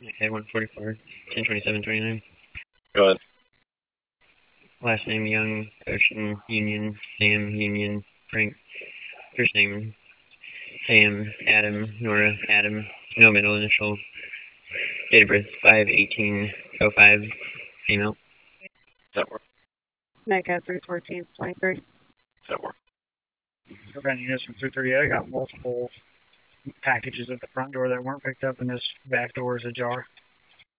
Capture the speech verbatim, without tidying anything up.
Okay, one forty-four, ten twenty-seven twenty-nine. Go ahead. Last name Young, Ocean, Union, Sam, Union, Frank. First name Sam, Adam, Nora, Adam. No middle initial. Date of birth five eighteen oh five. Female. That work. NICA three fourteen twenty-three. That work. Preventing units from three thirty-eight. I got multiple packages at the front door that weren't picked up, and this back door is ajar.